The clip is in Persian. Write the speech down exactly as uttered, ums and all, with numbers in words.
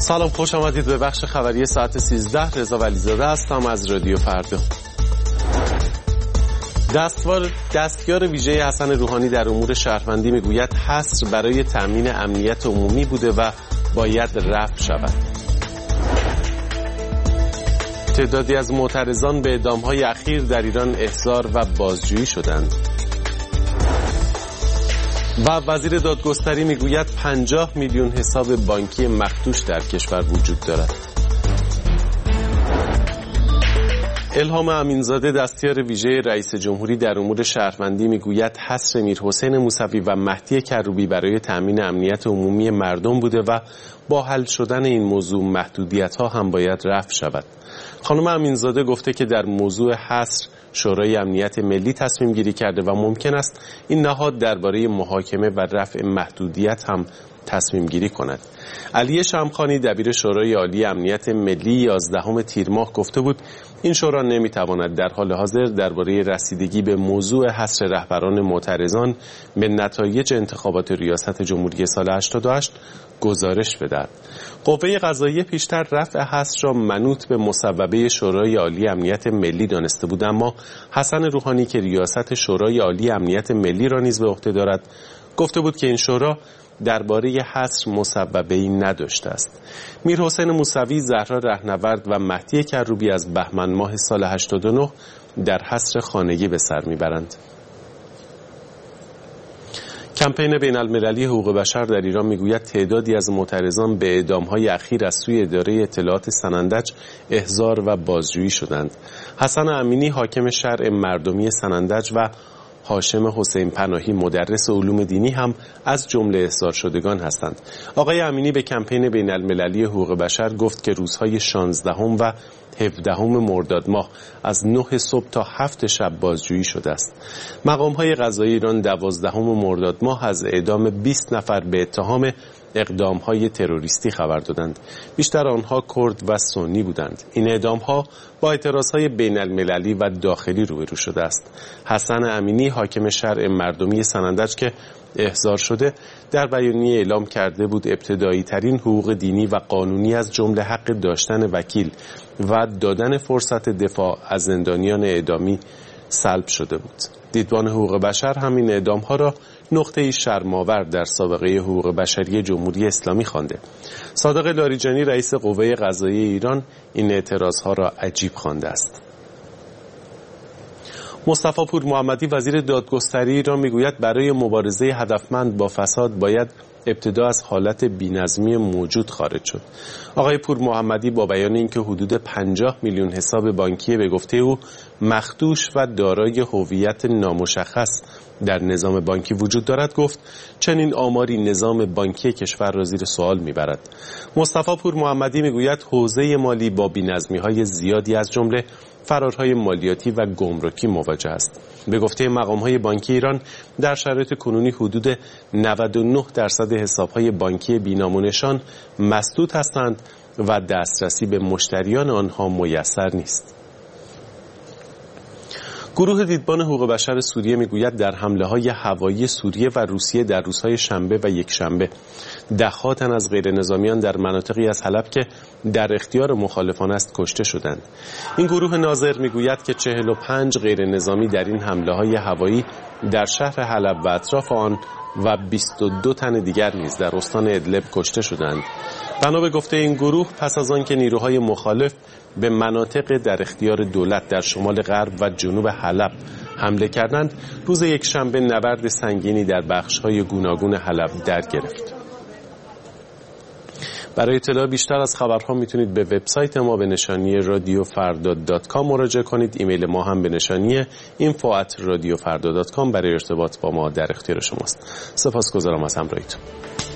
سلام، خوش آمدید به بخش خبری ساعت سیزده. رضا ولیزاده هستم از رادیو فردا. دستوار دستیار ویژه حسن روحانی در امور شهروندی میگوید حصر برای تامین امنیت عمومی بوده و باید رفع شود. تعدادی از معترضان به اعدام‌های اخیر در ایران احضار و بازجویی شدند. و وزیر دادگستری میگوید پنجاه میلیون حساب بانکی مخدوش در کشور وجود دارد. الهام امینزاده دستیار ویژه رئیس جمهوری در امور شهروندی میگوید حصر میرحسین موسوی و مهدی کروبی برای تامین امنیت عمومی مردم بوده و با حل شدن این موضوع محدودیت‌ها هم باید رفع شود. خانم امینزاده گفته که در موضوع حصر شورای امنیت ملی تصمیم گیری کرده و ممکن است این نهاد درباره محاکمه و رفع محدودیت هم تصمیم گیری کند. علی شمخانی دبیر شورای عالی امنیت ملی یازدهم تیر ماه گفته بود این شورا نمیتواند در حال حاضر درباره رسیدگی به موضوع حصر رهبران معترضان به نتایج انتخابات ریاست جمهوری سال هشتاد و هشت گزارش بدهد. قوه قضاییه پیشتر رفع حصر را منوط به مصوبه شورای عالی امنیت ملی دانسته بود، اما حسن روحانی که ریاست شورای عالی امنیت ملی را نیز به عهده دارد گفته بود که این شورا درباره حصر مصوبه‌ای نداشته است. میرحسین موسوی، زهرا رهنورد و مهدی کروبی از بهمن ماه سال هشتاد و نه در حصر خانگی به سر میبرند. کمپین بین المللی حقوق بشر در ایران میگوید تعدادی از معترضان به اعدام‌های اخیر از سوی اداره اطلاعات سنندج احضار و بازجویی شدند. حسن امینی حاکم شرع مردمی سنندج و هاشم حسین پناهی مدرس علوم دینی هم از جمله احضار شدگان هستند. آقای امینی به کمپین بین المللی حقوق بشر گفت که روزهای شانزدهم و هفدهم مرداد ماه از نه صبح تا هفت شب بازجویی شده است. مقام‌های قضایی ایران دوازدهم مرداد ماه از اعدام بیست نفر به اتهام اقدام‌های تروریستی خبر دادند. بیشتر آنها کرد و سنی بودند. این اعدام‌ها با اعتراض‌های بین المللی و داخلی روبرو شده است. حسن امینی حاکم شرع مردمی سنندج که احضار شده در بیانیه اعلام کرده بود ابتدایی ترین حقوق دینی و قانونی از جمله حق داشتن وکیل و دادن فرصت دفاع از زندانیان اعدامی سلب شده بود. دیدبان حقوق بشر همین اعدام‌ها را نقطه‌ای شرم‌آور در سابقه حقوق بشری جمهوری اسلامی خوانده. صادق لاریجانی رئیس قوه قضاییه ایران این اعتراض‌ها را عجیب خوانده است. مصطفی پور محمدی وزیر دادگستری ایران میگوید برای مبارزه هدفمند با فساد باید ابتدا از حالت بی‌نظمی موجود خارج شد. آقای پور محمدی با بیان اینکه حدود پنجاه میلیون حساب بانکی به گفته او مخدوش و دارای هویت نامشخص در نظام بانکی وجود دارد گفت چنین آماری نظام بانکی کشور را زیر سوال میبرد. مصطفی پور محمدی میگوید حوزه مالی با بی‌نظمی‌های زیادی از جمله فرارهای مالیاتی و گمرکی مواجه است. به گفته مقام‌های بانکی ایران در شرایط کنونی حدود نود و نه درصد حساب‌های بانکی بی‌نام-و-نشان مسدود هستند و دسترسی به مشتریان آنها میسر نیست. گروه دیدبان حقوق بشر سوریه میگوید در حمله‌های هوایی سوریه و روسیه در روزهای شنبه و یکشنبه ده‌ها تن از غیرنظامیان در مناطقی از حلب که در اختیار مخالفان است کشته شدند. این گروه ناظر میگوید که چهل و پنج غیرنظامی در این حمله‌های هوایی در شهر حلب و اطراف آن و بیست و دو تن دیگر نیز در استان ادلب کشته شدند. بنا به گفته این گروه پس از آن که نیروهای مخالف به مناطق در اختیار دولت در شمال غرب و جنوب حلب حمله کردند، روز یکشنبه نبرد سنگینی در بخش‌های گوناگون حلب در گرفت. برای اطلاع بیشتر از خبرها میتونید به وبسایت ما به نشانی رادیو فردا دات کام مراجعه کنید. ایمیل ما هم به نشانی اینفو ات رادیو فردا دات کام برای ارتباط با ما در اختیار شماست. سپاسگزارم از همراهیتون.